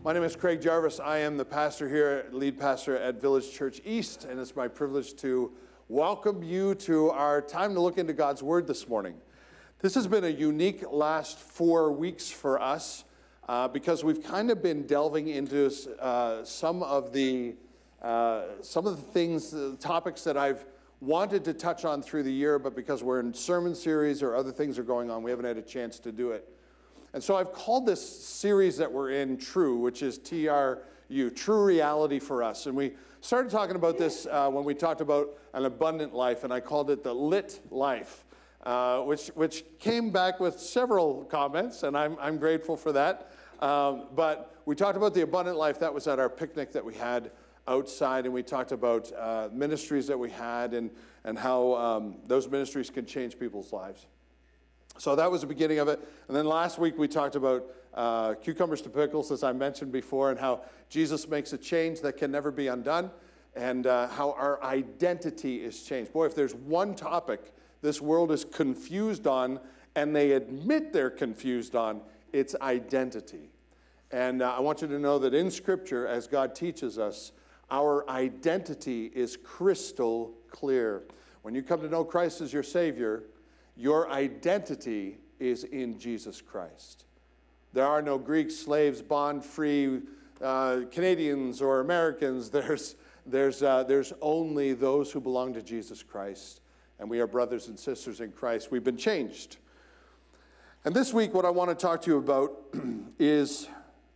My name is Craig Jarvis. I am the pastor here, lead pastor at Village Church East, and it's my privilege to welcome you to our time to look into God's Word this morning. This has been a unique last 4 weeks for us because we've kind of been delving into some of the things, the topics that I've wanted to touch on through the year, but because we're in sermon series or other things are going on, we haven't had a chance to do it. And so I've called this series that we're in True, which is TRU, True Reality for Us. And we started talking about this when we talked about an abundant life, and I called it the Lit Life, which came back with several comments, and I'm grateful for that. But we talked about the abundant life. That was at our picnic that we had outside, and we talked about ministries that we had and how those ministries can change people's lives. So that was the beginning of it. And then last week we talked about cucumbers to pickles, as I mentioned before, and how Jesus makes a change that can never be undone, and how our identity is changed. Boy, if there's one topic this world is confused on, and they admit they're confused on, it's identity. And I want you to know that in Scripture, as God teaches us, our identity is crystal clear. When you come to know Christ as your Savior, your identity is in Jesus Christ. There are no Greeks, slaves, bond, free, Canadians or Americans. There's only those who belong to Jesus Christ, and we are brothers and sisters in Christ. We've been changed. And this week, what I want to talk to you about is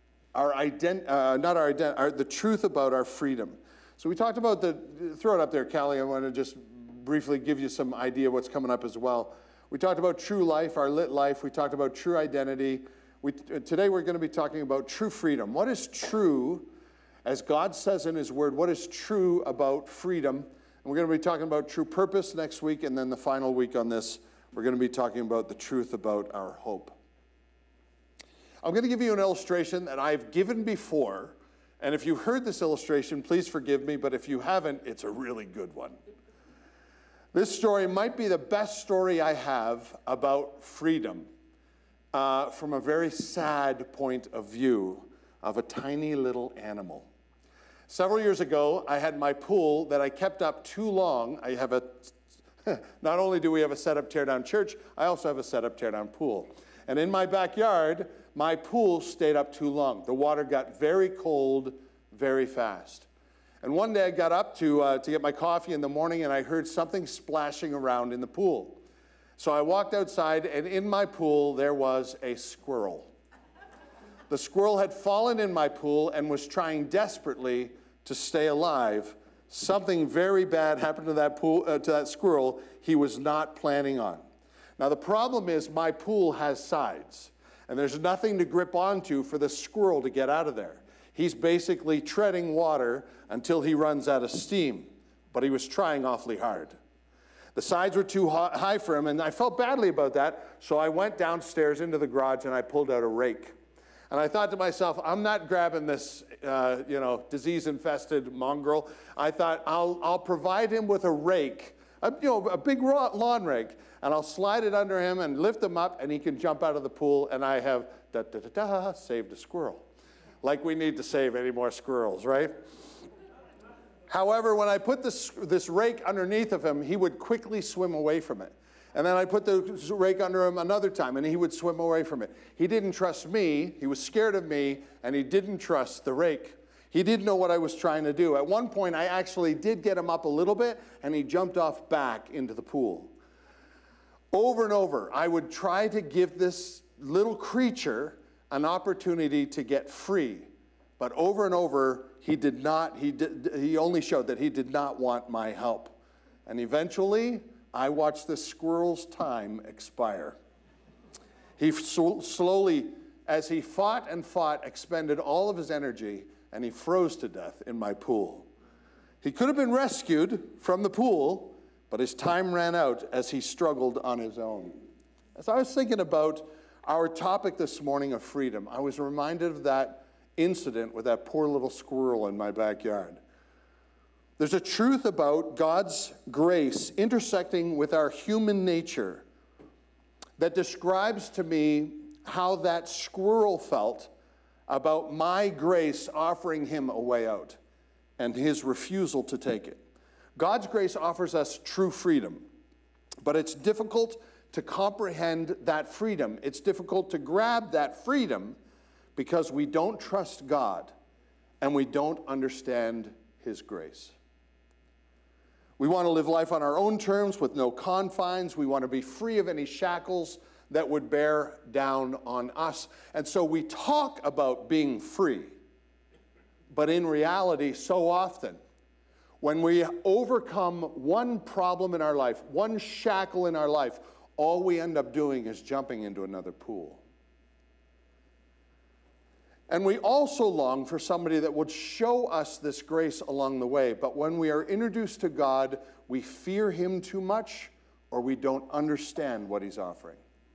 the truth about our freedom. So we talked about throw it up there, Callie. I want to just briefly give you some idea of what's coming up as well. We talked about true life, our lit life. We talked about true identity. Today we're going to be talking about true freedom. What is true, as God says in His Word, what is true about freedom? And we're going to be talking about true purpose next week, and then the final week on this, we're going to be talking about the truth about our hope. I'm going to give you an illustration that I've given before, and if you heard this illustration, please forgive me, but if you haven't, it's a really good one. This story might be the best story I have about freedom from a very sad point of view of a tiny little animal. Several years ago, I had my pool that I kept up too long. Not only do we have a set-up tear-down church, I also have a set-up tear-down pool. And in my backyard, my pool stayed up too long. The water got very cold very fast. And one day I got up to get my coffee in the morning, and I heard something splashing around in the pool. So I walked outside, and in my pool there was a squirrel. The squirrel had fallen in my pool and was trying desperately to stay alive. Something very bad happened to that squirrel he was not planning on. Now the problem is my pool has sides, and there's nothing to grip onto for the squirrel to get out of there. He's basically treading water until he runs out of steam, but he was trying awfully hard. The sides were too high for him, and I felt badly about that, so I went downstairs into the garage and I pulled out a rake. And I thought to myself, I'm not grabbing this, disease-infested mongrel. I thought, I'll provide him with a rake, a big lawn rake, and I'll slide it under him and lift him up, and he can jump out of the pool, and I have, saved a squirrel. Like we need to save any more squirrels, right? However, when I put this rake underneath of him, he would quickly swim away from it. And then I put the rake under him another time, and he would swim away from it. He didn't trust me, he was scared of me, and he didn't trust the rake. He didn't know what I was trying to do. At one point, I actually did get him up a little bit, and he jumped off back into the pool. Over and over, I would try to give this little creature an opportunity to get free. But over and over, he only showed that he did not want my help. And eventually, I watched this squirrel's time expire. He slowly, as he fought and fought, expended all of his energy, and he froze to death in my pool. He could have been rescued from the pool, but his time ran out as he struggled on his own. As I was thinking about our topic this morning of freedom, I was reminded of that incident with that poor little squirrel in my backyard. There's a truth about God's grace intersecting with our human nature that describes to me how that squirrel felt about my grace offering him a way out and his refusal to take it. God's grace offers us true freedom, but it's difficult to comprehend that freedom. It's difficult to grab that freedom because we don't trust God and we don't understand his grace. We want to live life on our own terms with no confines. We want to be free of any shackles that would bear down on us. And so we talk about being free. But in reality, so often, when we overcome one problem in our life, one shackle in our life, all we end up doing is jumping into another pool. And we also long for somebody that would show us this grace along the way. But when we are introduced to God, we fear him too much, or we don't understand what he's offering.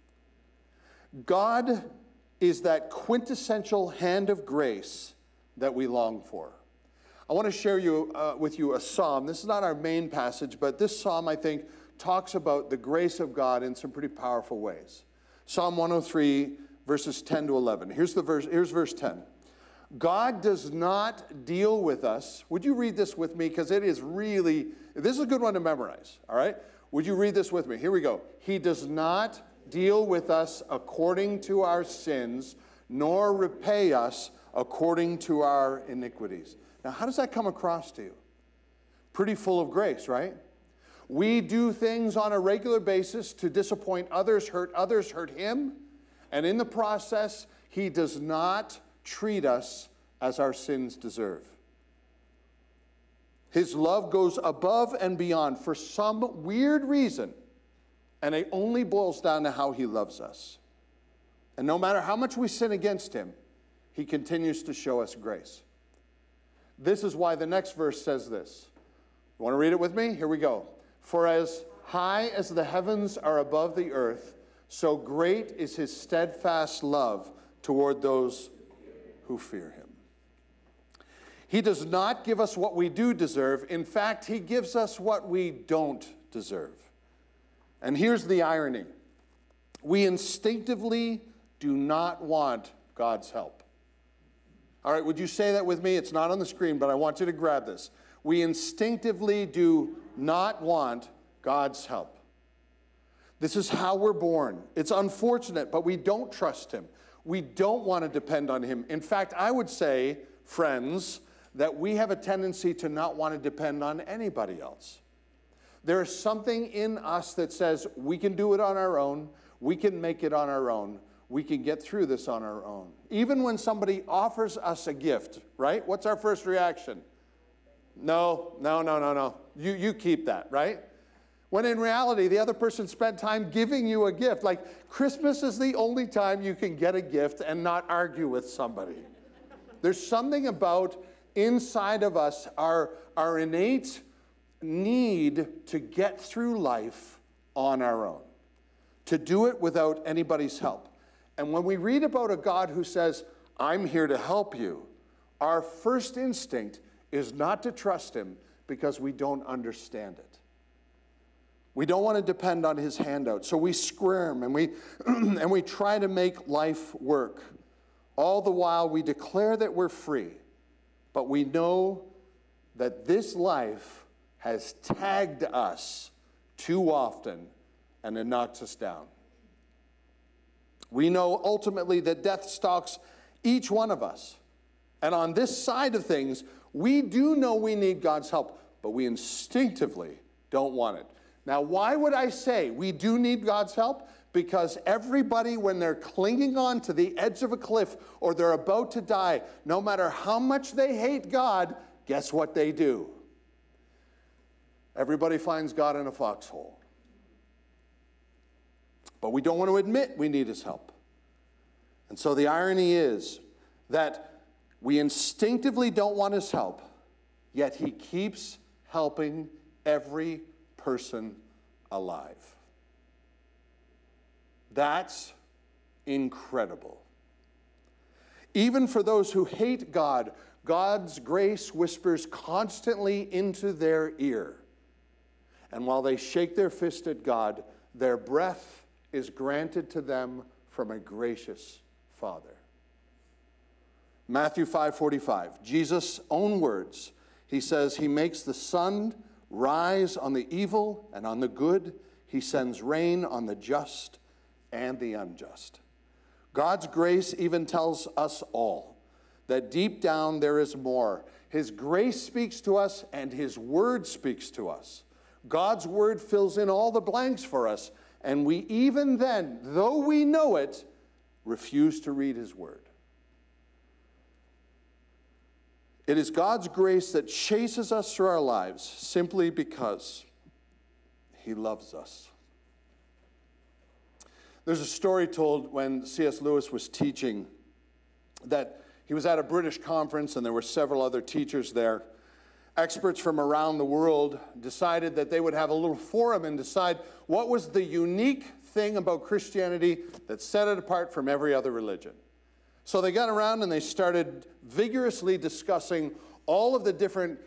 God is that quintessential hand of grace that we long for. I want to share with you a psalm. This is not our main passage, but this psalm, I think, talks about the grace of God in some pretty powerful ways. Psalm 103, verses 10 to 11. Here's verse 10. God does not deal with us. Would you read this with me? Because this is a good one to memorize, all right? Would you read this with me? Here we go. He does not deal with us according to our sins, nor repay us according to our iniquities. Now, how does that come across to you? Pretty full of grace, right? We do things on a regular basis to disappoint others, hurt him, and in the process, he does not treat us as our sins deserve. His love goes above and beyond for some weird reason, and it only boils down to how he loves us. And no matter how much we sin against him, he continues to show us grace. This is why the next verse says this. You want to read it with me? Here we go. For as high as the heavens are above the earth, so great is his steadfast love toward those who fear him. He does not give us what we do deserve. In fact, he gives us what we don't deserve. And here's the irony. We instinctively do not want God's help. All right, would you say that with me? It's not on the screen, but I want you to grab this. We instinctively do not want God's help. This is how we're born. It's unfortunate, but we don't trust him. We don't want to depend on him. In fact, I would say, friends, that we have a tendency to not want to depend on anybody else. There is something in us that says we can do it on our own, we can make it on our own, we can get through this on our own. Even when somebody offers us a gift, right? What's our first reaction? No. You keep that, right? When in reality, the other person spent time giving you a gift. Like, Christmas is the only time you can get a gift and not argue with somebody. There's something about inside of us, our innate need to get through life on our own, to do it without anybody's help. And when we read about a God who says, I'm here to help you, our first instinct is not to trust him because we don't understand it. We don't want to depend on his handout. So we squirm and we try to make life work. All the while we declare that we're free. But we know that this life has tagged us too often and it knocks us down. We know ultimately that death stalks each one of us. And on this side of things, we do know we need God's help, but we instinctively don't want it. Now, why would I say we do need God's help? Because everybody, when they're clinging on to the edge of a cliff or they're about to die, no matter how much they hate God, guess what they do? Everybody finds God in a foxhole. But we don't want to admit we need his help. And so the irony is that we instinctively don't want his help, yet he keeps helping every person alive. That's incredible. Even for those who hate God, God's grace whispers constantly into their ear. And while they shake their fist at God, their breath is granted to them from a gracious Father. Matthew 5:45, Jesus' own words. He says, he makes the sun rise on the evil and on the good. He sends rain on the just and the unjust. God's grace even tells us all that deep down there is more. His grace speaks to us and his word speaks to us. God's word fills in all the blanks for us, and we even then, though we know it, refuse to read his word. It is God's grace that chases us through our lives simply because he loves us. There's a story told when C.S. Lewis was teaching that he was at a British conference and there were several other teachers there. Experts from around the world decided that they would have a little forum and decide what was the unique thing about Christianity that set it apart from every other religion. So they got around and they started vigorously discussing all of the different,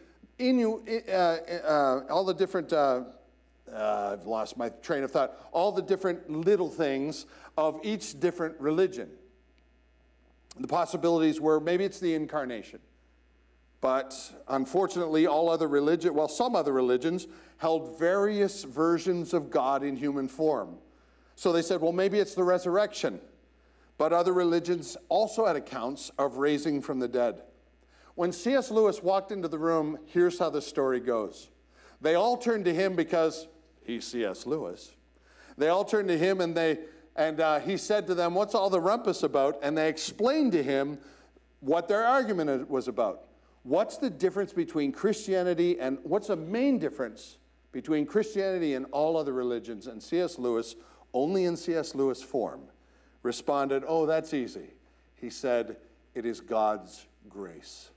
I've lost my train of thought, all the different little things of each different religion. The possibilities were maybe it's the incarnation. But unfortunately, some other religions held various versions of God in human form. So they said, well, maybe it's the resurrection. But other religions also had accounts of raising from the dead. When C.S. Lewis walked into the room, here's how the story goes. They all turned to him because he's C.S. Lewis. They all turned to him and he said to them, what's all the rumpus about? And they explained to him what their argument was about. What's the difference between Christianity and what's the main difference between Christianity and all other religions? And C.S. Lewis, only in C.S. Lewis form, responded, oh, that's easy. He said, it is God's grace.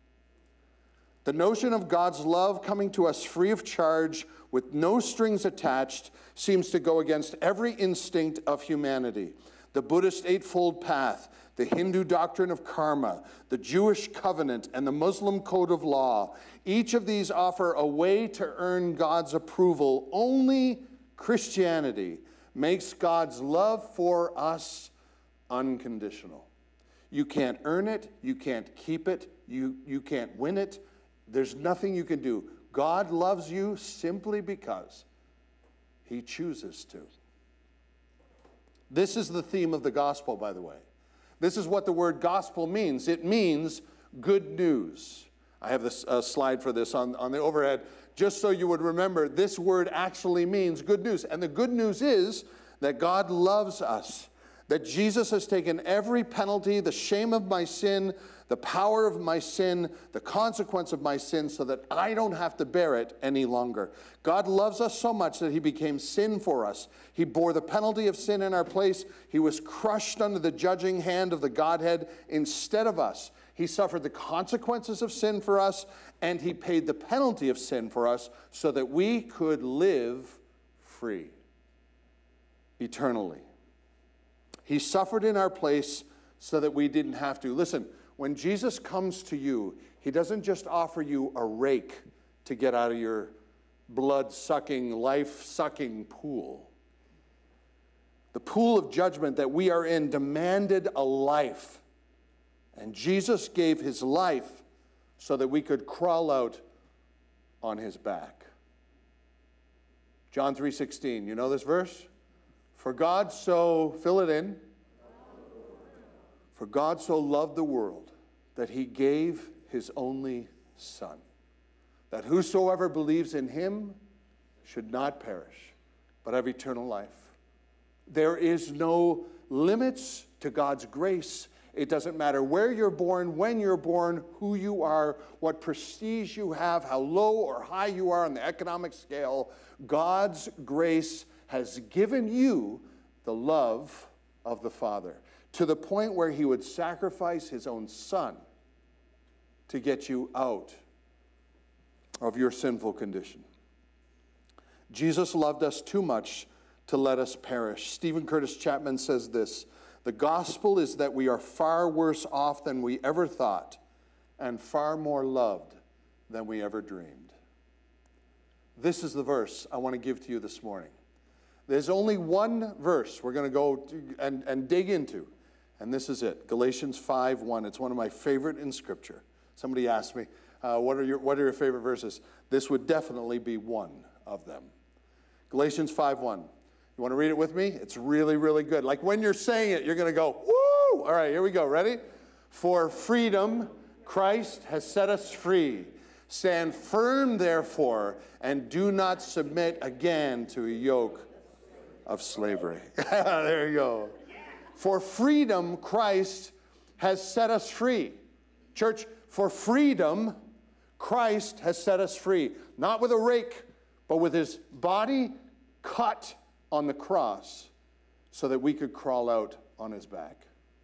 The notion of God's love coming to us free of charge with no strings attached seems to go against every instinct of humanity. The Buddhist Eightfold Path, the Hindu doctrine of karma, the Jewish covenant, and the Muslim code of law, each of these offer a way to earn God's approval. Only Christianity makes God's love for us unconditional. You can't earn it, you can't keep it, you can't win it. There's nothing you can do. God loves you simply because he chooses to. This is the theme of the gospel, by the way. This is what the word gospel means. It means good news. I have this slide for this on the overhead, just so you would remember this word actually means good news. And the good news is that God loves us, that Jesus has taken every penalty, the shame of my sin, the power of my sin, the consequence of my sin, so that I don't have to bear it any longer. God loves us so much that he became sin for us. He bore the penalty of sin in our place. He was crushed under the judging hand of the Godhead instead of us. He suffered the consequences of sin for us, and he paid the penalty of sin for us so that we could live free eternally. He suffered in our place so that we didn't have to. Listen, when Jesus comes to you, he doesn't just offer you a rake to get out of your blood-sucking, life-sucking pool. The pool of judgment that we are in demanded a life. And Jesus gave his life so that we could crawl out on his back. John 3:16, you know this verse? For God so, fill it in. For God so loved the world that he gave his only Son, that whosoever believes in him should not perish, but have eternal life. There is no limits to God's grace. It doesn't matter where you're born, when you're born, who you are, what prestige you have, how low or high you are on the economic scale. God's grace has given you the love of the Father, to the point where he would sacrifice his own Son to get you out of your sinful condition. Jesus loved us too much to let us perish. Stephen Curtis Chapman says this: the gospel is that we are far worse off than we ever thought, and far more loved than we ever dreamed. This is the verse I want to give to you this morning. There's only one verse we're going to go and dig into, And this is it, Galatians 5:1. It's one of my favorite in Scripture. Somebody asked me, what are your favorite verses? This would definitely be one of them. Galatians 5:1. You want to read it with me? It's really, really good. Like when you're saying it, you're going to go, woo! All right, here we go. Ready? For freedom, Christ has set us free. Stand firm, therefore, and do not submit again to a yoke of slavery. There you go. For freedom, Christ has set us free. Church, for freedom, Christ has set us free. Not with a rake, but with his body cut on the cross so that we could crawl out on his back.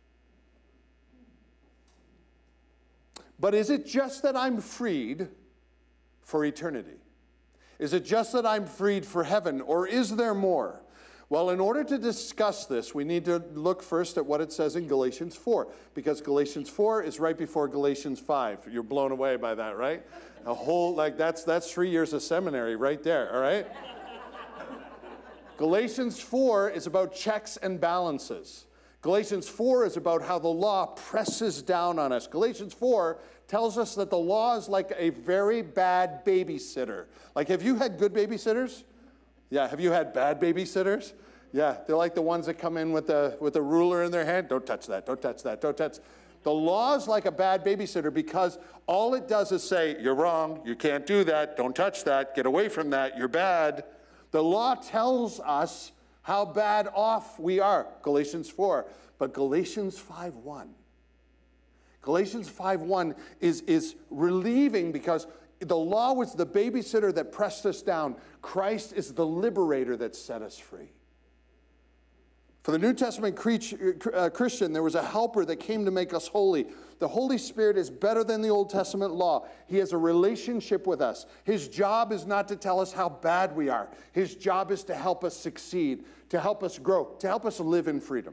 But is it just that I'm freed for eternity? Is it just that I'm freed for heaven, or is there more? Well, in order to discuss this, we need to look first at what it says in Galatians 4, because Galatians 4 is right before Galatians 5. You're blown away by that, right? A whole, that's 3 years of seminary right there, all right? Galatians 4 is about checks and balances. Galatians 4 is about how the law presses down on us. Galatians 4 tells us that the law is like a very bad babysitter. Like, have you had good babysitters? Yeah, have you had bad babysitters? Yeah, they're like the ones that come in with a ruler in their hand. Don't touch that, don't touch that, don't touch. The law is like a bad babysitter because all it does is say, you're wrong, you can't do that, don't touch that, get away from that, you're bad. The law tells us how bad off we are, Galatians 4. But Galatians 5:1. Galatians 5:1 is relieving because the law was the babysitter that pressed us down. Christ is the liberator that set us free. For the New Testament Christian, there was a helper that came to make us holy. The Holy Spirit is better than the Old Testament law. He has a relationship with us. His job is not to tell us how bad we are. His job is to help us succeed, to help us grow, to help us live in freedom.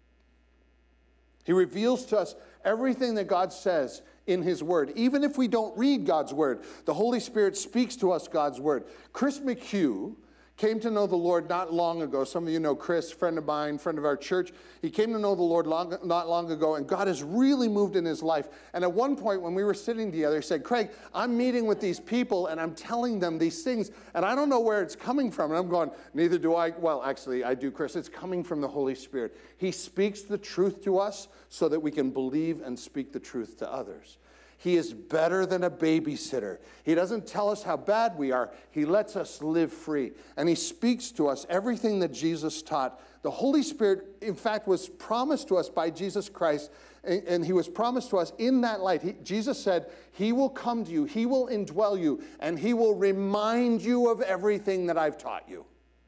He reveals to us everything that God says in his word. Even if we don't read God's word, the Holy Spirit speaks to us God's word. Chris McHugh came to know the Lord not long ago. Some of you know Chris, friend of mine, friend of our church. He came to know the Lord not long ago, and God has really moved in his life. And at one point when we were sitting together, he said, Craig, I'm meeting with these people, and I'm telling them these things, and I don't know where it's coming from. And I'm going, neither do I. Well, actually, I do, Chris. It's coming from the Holy Spirit. He speaks the truth to us so that we can believe and speak the truth to others. He is better than a babysitter. He doesn't tell us how bad we are. He lets us live free. And he speaks to us everything that Jesus taught. The Holy Spirit, in fact, was promised to us by Jesus Christ, and he was promised to us in that light. Jesus said, he will come to you, he will indwell you, and he will remind you of everything that I've taught you.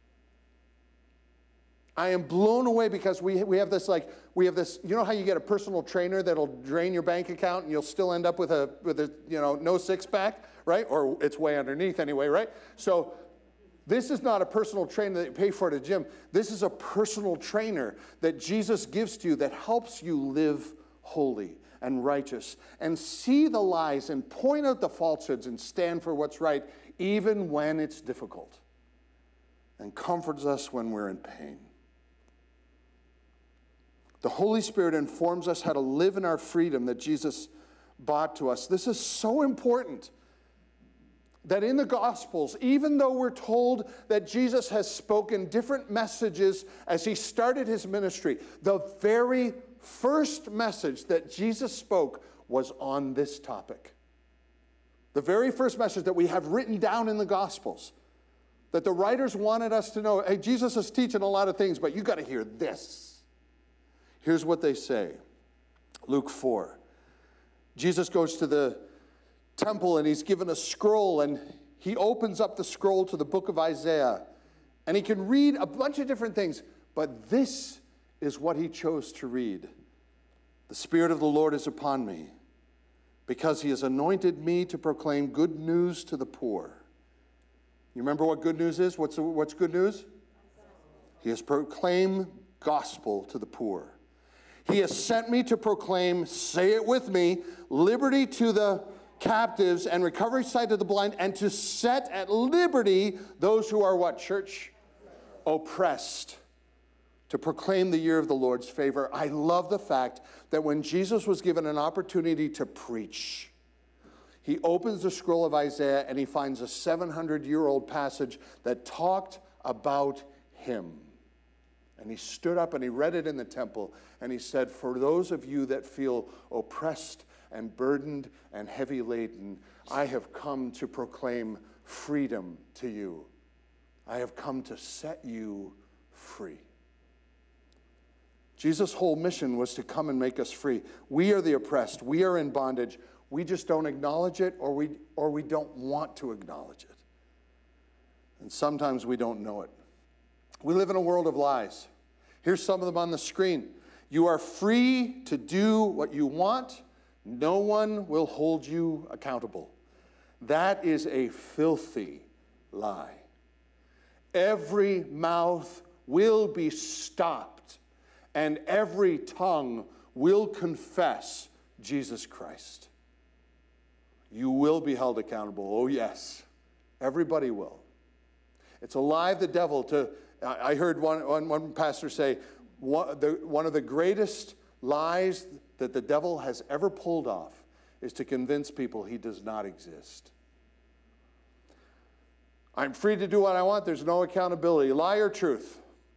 I am blown away because we have this, you know how you get a personal trainer that'll drain your bank account and you'll still end up with a no six-pack, right? Or it's way underneath anyway, right? So this is not a personal trainer that you pay for at a gym. This is a personal trainer that Jesus gives to you that helps you live holy and righteous and see the lies and point out the falsehoods and stand for what's right even when it's difficult, and comforts us when we're in pain. The Holy Spirit informs us how to live in our freedom that Jesus bought to us. This is so important that in the Gospels, even though we're told that Jesus has spoken different messages as he started his ministry, the very first message that Jesus spoke was on this topic. The very first message that we have written down in the Gospels, that the writers wanted us to know, hey, Jesus is teaching a lot of things, but you got to hear this. Here's what they say. Luke 4. Jesus goes to the temple and he's given a scroll, and he opens up the scroll to the book of Isaiah. And he can read a bunch of different things, but this is what he chose to read. The Spirit of the Lord is upon me, because he has anointed me to proclaim good news to the poor. You remember what good news is? What's good news? He has proclaimed gospel to the poor. He has sent me to proclaim, say it with me, liberty to the captives and recovery sight to the blind, and to set at liberty those who are what, church? Oppressed. to proclaim the year of the Lord's favor. I love the fact that when Jesus was given an opportunity to preach, he opens the scroll of Isaiah and he finds a 700-year-old passage that talked about him. And he stood up and he read it in the temple and he said, "For those of you that feel oppressed and burdened and heavy laden, I have come to proclaim freedom to you. I have come to set you free." Jesus' whole mission was to come and make us free. We are the oppressed. We are in bondage. We just don't acknowledge it, or we don't want to acknowledge it. And sometimes we don't know it. We live in a world of lies. Here's some of them on the screen. You are free to do what you want. No one will hold you accountable. That is a filthy lie. Every mouth will be stopped, and every tongue will confess Jesus Christ. You will be held accountable. Oh, yes. Everybody will. It's a lie of the devil to... I heard one pastor say, one of the greatest lies that the devil has ever pulled off is to convince people he does not exist. I'm free to do what I want. There's no accountability. Lie or truth?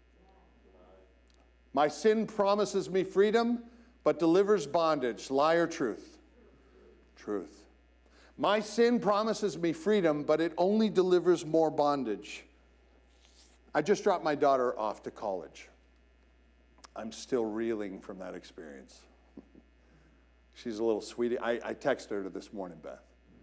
My sin promises me freedom, but delivers bondage. Lie or truth? Truth. My sin promises me freedom, but it only delivers more bondage. I just dropped my daughter off to college. I'm still reeling from that experience. She's a little sweetie. I texted her this morning, Beth.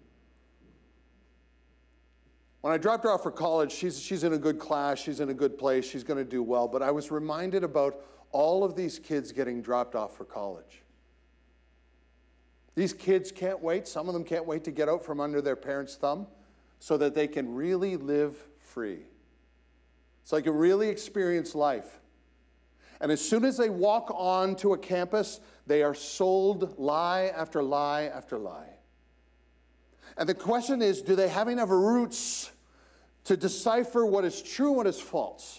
When I dropped her off for college, she's in a good class, she's in a good place, she's going to do well. But I was reminded about all of these kids getting dropped off for college. These kids can't wait. Some of them can't wait to get out from under their parents' thumb so that they can really live free. So they can really experience life. And as soon as they walk on to a campus, they are sold lie after lie after lie. And the question is, do they have enough roots to decipher what is true and what is false?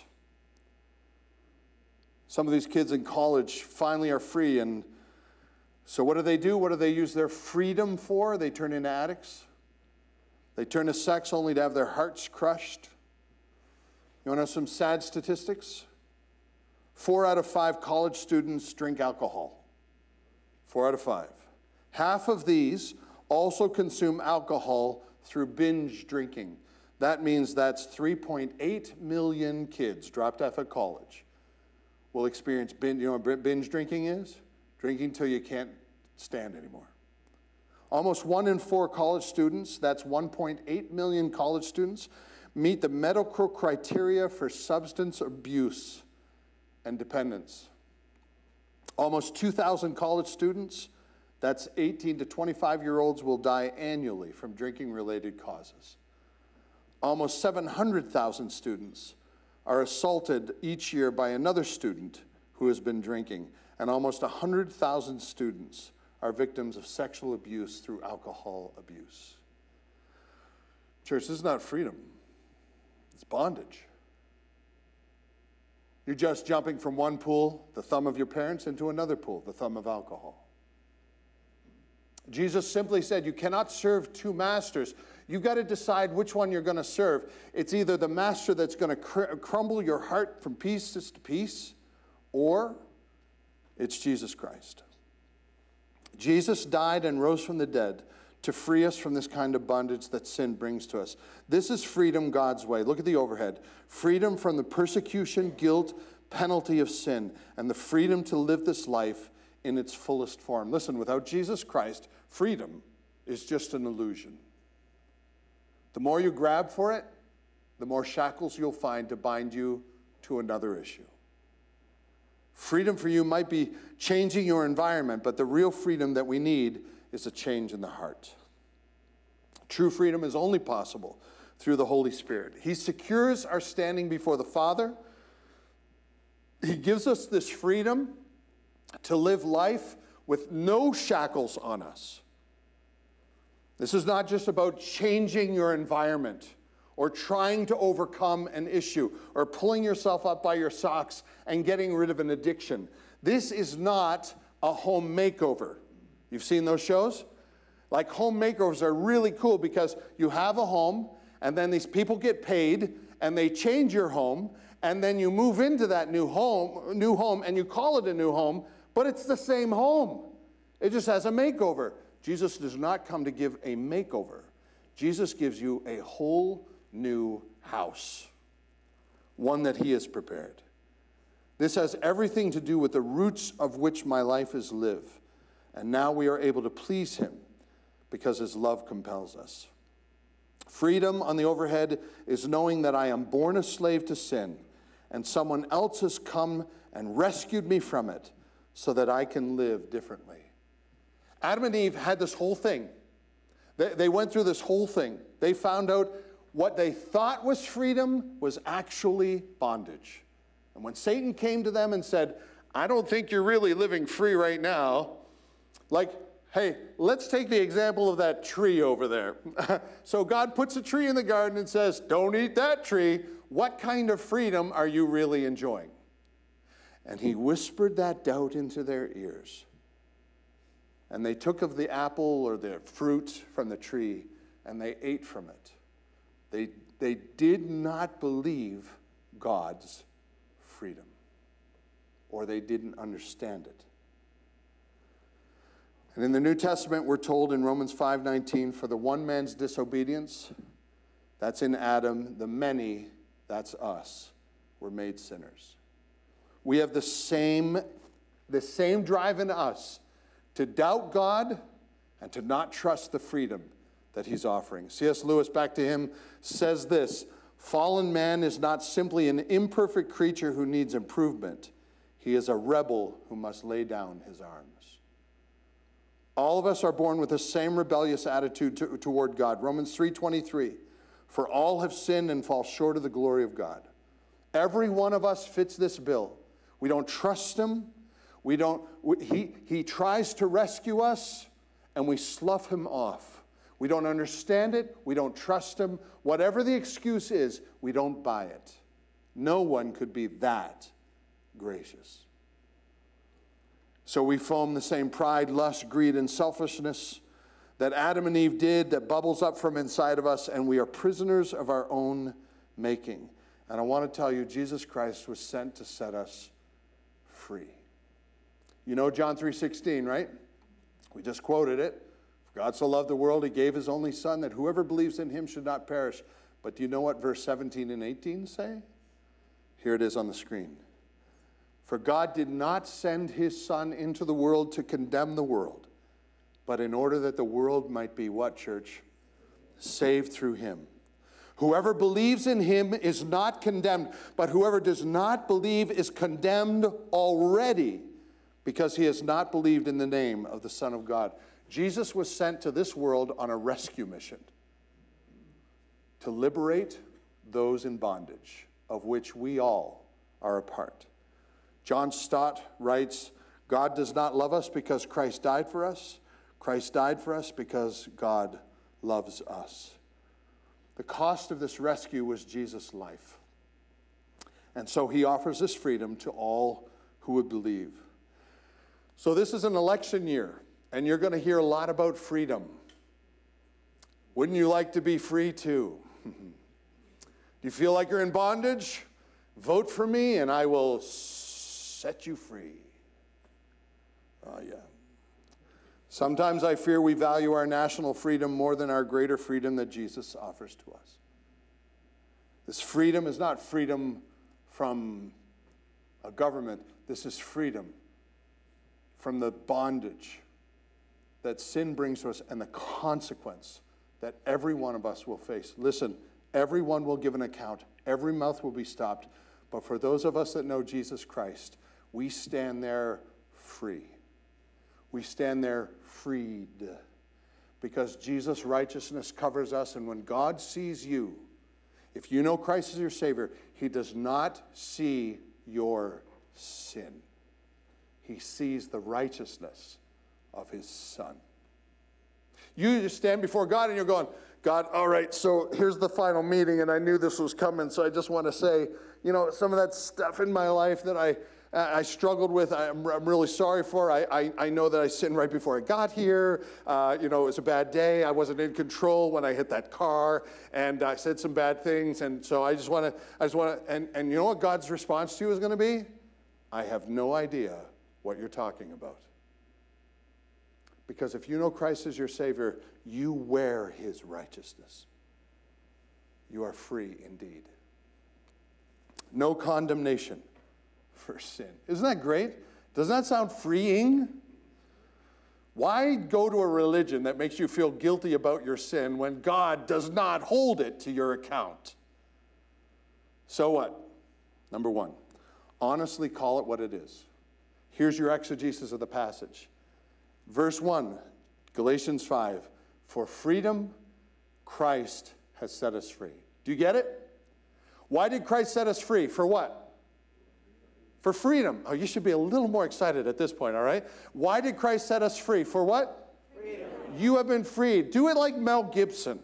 Some of these kids in college finally are free, and so what do? What do they use their freedom for? They turn into addicts. They turn to sex only to have their hearts crushed. You want to know some sad statistics? 4 out of 5 college students drink alcohol. 4 out of 5. Half of these also consume alcohol through binge drinking. That means that's 3.8 million kids dropped off at college will experience binge. You know what binge drinking is? Drinking till you can't stand anymore. Almost 1 in 4 college students, that's 1.8 million college students, meet the medical criteria for substance abuse and dependence. Almost 2,000 college students, that's 18 to 25-year-olds, will die annually from drinking-related causes. Almost 700,000 students are assaulted each year by another student who has been drinking, and almost 100,000 students are victims of sexual abuse through alcohol abuse. Church, this is not freedom. It's bondage. You're just jumping from one pool, the thumb of your parents, into another pool, the thumb of alcohol. Jesus simply said, you cannot serve 2 masters. You've got to decide which one you're going to serve. It's either the master that's going to crumble your heart from pieces to piece, or it's Jesus Christ. Jesus died and rose from the dead to free us from this kind of bondage that sin brings to us. This is freedom God's way. Look at the overhead. Freedom from the persecution, guilt, penalty of sin, and the freedom to live this life in its fullest form. Listen, without Jesus Christ, freedom is just an illusion. The more you grab for it, the more shackles you'll find to bind you to another issue. Freedom for you might be changing your environment, but the real freedom that we need is a change in the heart. True freedom is only possible through the Holy Spirit. He secures our standing before the Father. He gives us this freedom to live life with no shackles on us. This is not just about changing your environment or trying to overcome an issue, or pulling yourself up by your socks and getting rid of an addiction. This is not a home makeover. You've seen those shows? Like, home makeovers are really cool because you have a home, and then these people get paid, and they change your home, and then you move into that new home, and you call it a new home, but it's the same home. It just has a makeover. Jesus does not come to give a makeover. Jesus gives you a whole new house, one that he has prepared. This has everything to do with the roots of which my life is lived, and now we are able to please him because his love compels us. Freedom on the overhead is knowing that I am born a slave to sin, and someone else has come and rescued me from it so that I can live differently. Adam and Eve had this whole thing. They went through this whole thing. They found out what they thought was freedom was actually bondage. And when Satan came to them and said, I don't think you're really living free right now, like, hey, let's take the example of that tree over there. So God puts a tree in the garden and says, don't eat that tree. What kind of freedom are you really enjoying? And he whispered that doubt into their ears. And they took of the apple or the fruit from the tree, and they ate from it. They did not believe God's freedom, or they didn't understand it. And in the New Testament, we're told in Romans 5:19, for the one man's disobedience, that's in Adam, the many, that's us, were made sinners. We have the same drive in us to doubt God and to not trust the freedom that he's offering. C.S. Lewis, back to him, says this: fallen man is not simply an imperfect creature who needs improvement. He is a rebel who must lay down his arms. All of us are born with the same rebellious attitude toward God. Romans 3:23, for all have sinned and fall short of the glory of God. Every one of us fits this bill. We don't trust him. He tries to rescue us, and we slough him off. We don't understand it. We don't trust him. Whatever the excuse is, we don't buy it. No one could be that gracious. So we foam the same pride, lust, greed, and selfishness that Adam and Eve did, that bubbles up from inside of us, and we are prisoners of our own making. And I want to tell you, Jesus Christ was sent to set us free. You know John 3:16, right? We just quoted it. For God so loved the world, he gave his only son, that whoever believes in him should not perish. But do you know what verse 17 and 18 say? Here it is on the screen. For God did not send his son into the world to condemn the world, but in order that the world might be what, church? Saved through him. Whoever believes in him is not condemned, but whoever does not believe is condemned already, because he has not believed in the name of the Son of God. Jesus was sent to this world on a rescue mission to liberate those in bondage, of which we all are a part. John Stott writes, God does not love us because Christ died for us. Christ died for us because God loves us. The cost of this rescue was Jesus' life. And so he offers this freedom to all who would believe. So this is an election year, and you're going to hear a lot about freedom. Wouldn't you like to be free too? Do you feel like you're in bondage? Vote for me, and I will set you free. Oh, yeah. Sometimes I fear we value our national freedom more than our greater freedom that Jesus offers to us. This freedom is not freedom from a government. This is freedom from the bondage that sin brings to us and the consequence that every one of us will face. Listen, everyone will give an account. Every mouth will be stopped. But for those of us that know Jesus Christ, we stand there free. We stand there freed because Jesus' righteousness covers us. And when God sees you, if you know Christ as your Savior, he does not see your sin. He sees the righteousness of his Son. You just stand before God and you're going, God, all right, so here's the final meeting, and I knew this was coming, so I just want to say, some of that stuff in my life that I struggled with, I'm really sorry for. I know that I sinned right before I got here. It was a bad day. I wasn't in control when I hit that car, and I said some bad things, and so I just want to, and you know what God's response to you is going to be? I have no idea what you're talking about. Because if you know Christ as your Savior, you wear his righteousness. You are free indeed. No condemnation for sin. Isn't that great? Doesn't that sound freeing? Why go to a religion that makes you feel guilty about your sin when God does not hold it to your account? So what? Number one, honestly call it what it is. Here's your exegesis of the passage. Verse 1, Galatians 5, for freedom, Christ has set us free. Do you get it? Why did Christ set us free? For what? For freedom. Oh, you should be a little more excited at this point, all right? Why did Christ set us free? For what? Freedom. You have been freed. Do it like Mel Gibson.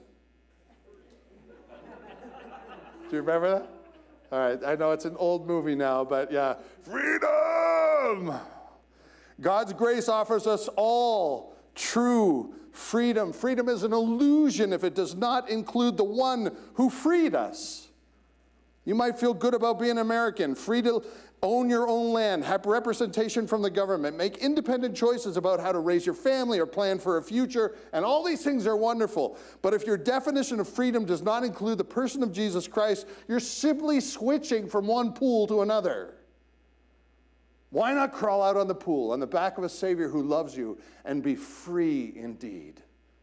Do you remember that? All right, I know it's an old movie now, but yeah. Freedom! God's grace offers us all true freedom. Freedom is an illusion if it does not include the one who freed us. You might feel good about being American, free to own your own land, have representation from the government, make independent choices about how to raise your family or plan for a future, and all these things are wonderful. But if your definition of freedom does not include the person of Jesus Christ, you're simply switching from one pool to another. Why not crawl out on the pool, on the back of a Savior who loves you, and be free indeed?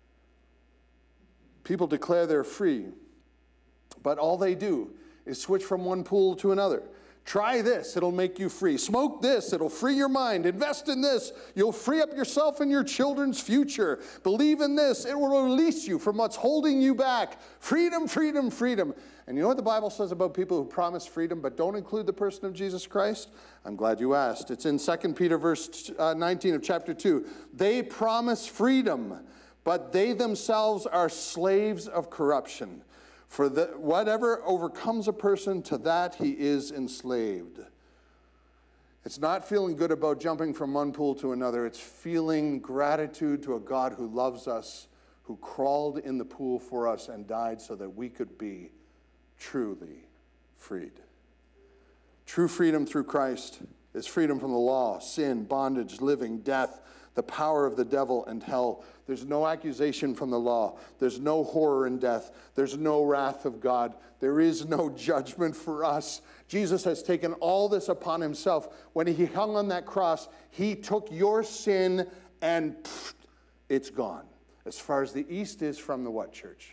People declare they're free, but all they do is switch from one pool to another. Try this, it'll make you free. Smoke this, it'll free your mind. Invest in this, you'll free up yourself and your children's future. Believe in this, it will release you from what's holding you back. Freedom, freedom, freedom. And you know what the Bible says about people who promise freedom but don't include the person of Jesus Christ? I'm glad you asked. It's in 2 Peter verse 19 of chapter 2. They promise freedom, but they themselves are slaves of corruption. For whatever overcomes a person, to that he is enslaved. It's not feeling good about jumping from one pool to another. It's feeling gratitude to a God who loves us, who crawled in the pool for us and died so that we could be truly freed. True freedom through Christ is freedom from the law, sin, bondage, living, death, the power of the devil and hell. There's no accusation from the law. There's no horror in death. There's no wrath of God. There is no judgment for us. Jesus has taken all this upon himself. When he hung on that cross, he took your sin and it's gone. As far as the east is from the what, church?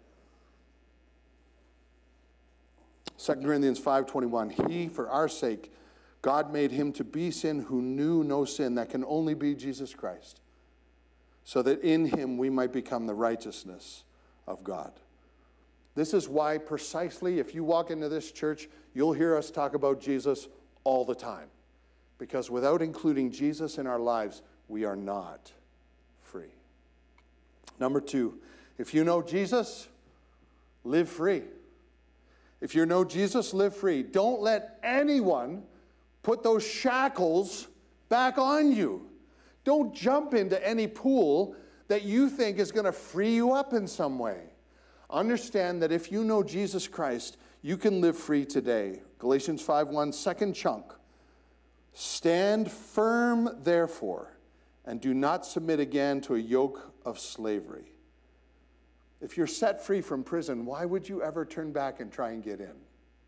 2 Corinthians 5:21, he, for our sake, God made him to be sin who knew no sin. That can only be Jesus Christ. So that in him we might become the righteousness of God. This is why precisely if you walk into this church, you'll hear us talk about Jesus all the time. Because without including Jesus in our lives, we are not free. Number two, if you know Jesus, live free. If you know Jesus, live free. Don't let anyone put those shackles back on you. Don't jump into any pool that you think is going to free you up in some way. Understand that if you know Jesus Christ, you can live free today. Galatians 5:1, second chunk. Stand firm, therefore, and do not submit again to a yoke of slavery. If you're set free from prison, why would you ever turn back and try and get in?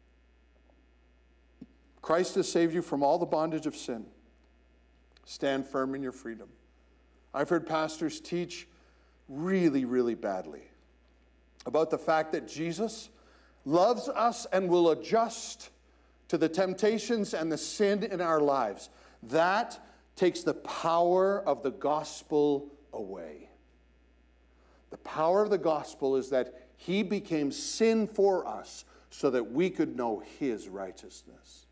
Christ has saved you from all the bondage of sin. Stand firm in your freedom. I've heard pastors teach really, really badly about the fact that Jesus loves us and will adjust to the temptations and the sin in our lives. That takes the power of the gospel away. The power of the gospel is that he became sin for us so that we could know his righteousness.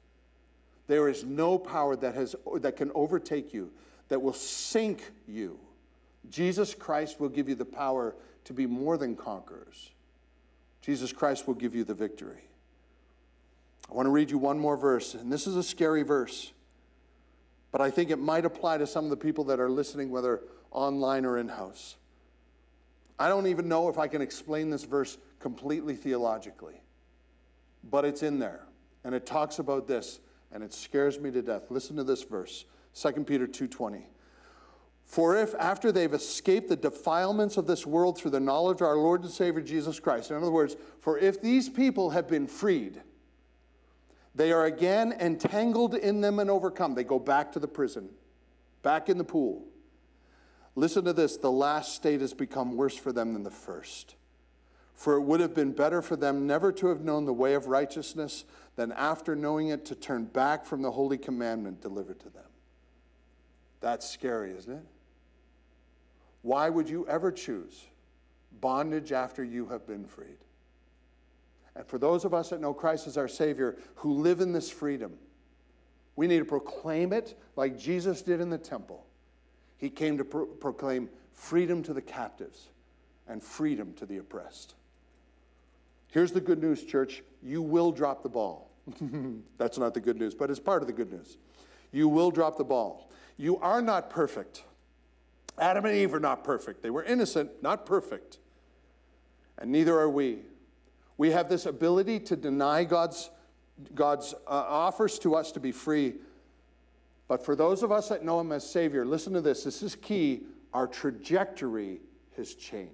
There is no power that can overtake you, that will sink you, Jesus Christ will give you the power to be more than conquerors. Jesus Christ will give you the victory. I want to read you one more verse, and this is a scary verse, but I think it might apply to some of the people that are listening, whether online or in-house. I don't even know if I can explain this verse completely theologically, but it's in there, and it talks about this, and it scares me to death. Listen to this verse, 2 Peter 2:20. For if after they've escaped the defilements of this world through the knowledge of our Lord and Savior Jesus Christ, in other words, for if these people have been freed, they are again entangled in them and overcome. They go back to the prison, back in the pool. Listen to this, the last state has become worse for them than the first. For it would have been better for them never to have known the way of righteousness than after knowing it to turn back from the holy commandment delivered to them. That's scary, isn't it? Why would you ever choose bondage after you have been freed? And for those of us that know Christ as our Savior, who live in this freedom, we need to proclaim it like Jesus did in the temple. He came to proclaim freedom to the captives and freedom to the oppressed. Here's the good news, church. You will drop the ball. That's not the good news, but it's part of the good news. You will drop the ball. You are not perfect. Adam and Eve are not perfect. They were innocent, not perfect. And neither are we. We have this ability to deny God's offers to us to be free. But for those of us that know Him as Savior, listen to this. This is key. Our trajectory has changed.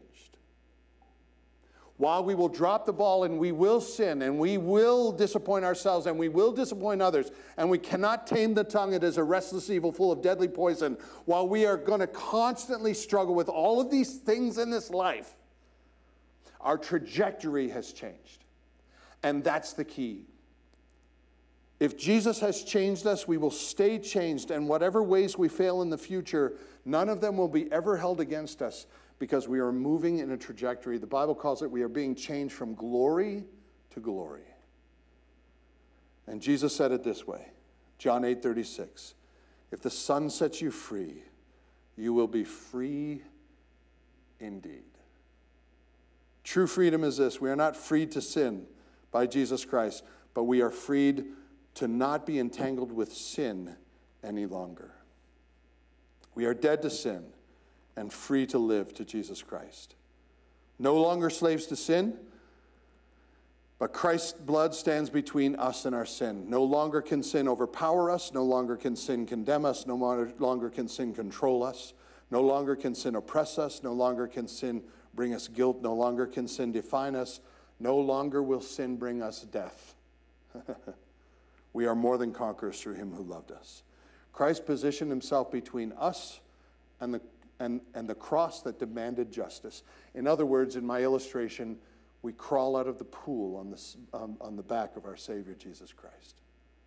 While we will drop the ball and we will sin and we will disappoint ourselves and we will disappoint others and we cannot tame the tongue, it is a restless evil full of deadly poison. While we are going to constantly struggle with all of these things in this life, our trajectory has changed. And that's the key. If Jesus has changed us, we will stay changed. And whatever ways we fail in the future, none of them will be ever held against us because we are moving in a trajectory. The Bible calls it we are being changed from glory to glory. And Jesus said it this way, John 8:36. If the Son sets you free, you will be free indeed. True freedom is this. We are not freed to sin by Jesus Christ, but we are freed to not be entangled with sin any longer. We are dead to sin and free to live to Jesus Christ. No longer slaves to sin, but Christ's blood stands between us and our sin. No longer can sin overpower us. No longer can sin condemn us. No longer can sin control us. No longer can sin oppress us. No longer can sin bring us guilt. No longer can sin define us. No longer will sin bring us death. We are more than conquerors through Him who loved us. Christ positioned Himself between us and the cross that demanded justice. In other words, in my illustration, we crawl out of the pool on the back of our Savior, Jesus Christ.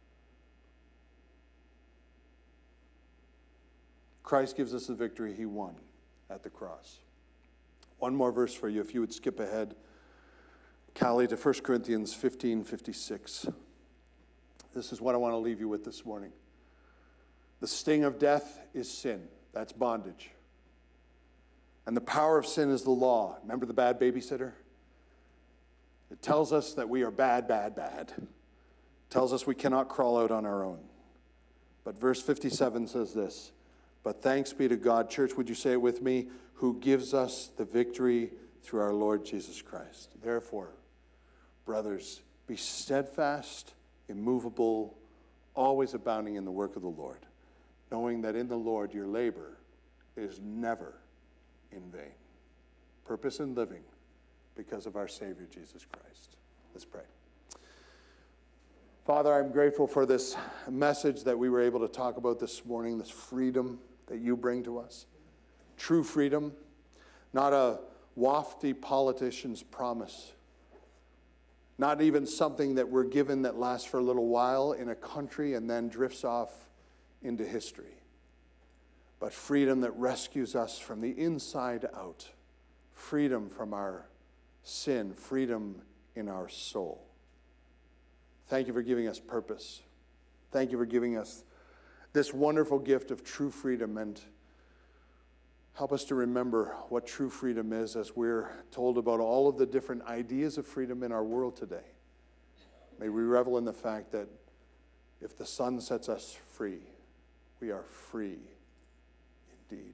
Christ gives us the victory He won at the cross. One more verse for you, if you would skip ahead, Callie, to 1 Corinthians 15:56. This is what I want to leave you with this morning. The sting of death is sin. That's bondage. And the power of sin is the law. Remember the bad babysitter? It tells us that we are bad, bad, bad. It tells us we cannot crawl out on our own. But verse 57 says this, but thanks be to God, church, would you say it with me, who gives us the victory through our Lord Jesus Christ. Therefore, brothers, be steadfast, immovable, always abounding in the work of the Lord, knowing that in the Lord your labor is never in vain. Purpose in living because of our Savior, Jesus Christ. Let's pray. Father, I'm grateful for this message that we were able to talk about this morning, this freedom that you bring to us. True freedom, not a wafty politician's promise, not even something that we're given that lasts for a little while in a country and then drifts off into history, but freedom that rescues us from the inside out, freedom from our sin, freedom in our soul. Thank you for giving us purpose. Thank you for giving us this wonderful gift of true freedom, and Help us to remember what true freedom is as we're told about all of the different ideas of freedom in our world today. May we revel in the fact that if the Son sets us free, we are free indeed.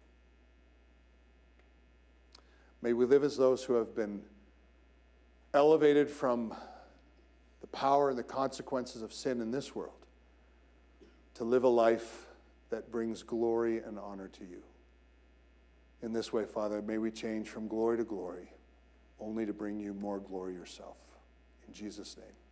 May we live as those who have been elevated from the power and the consequences of sin in this world to live a life that brings glory and honor to you. In this way, Father, may we change from glory to glory, only to bring you more glory yourself. In Jesus' name.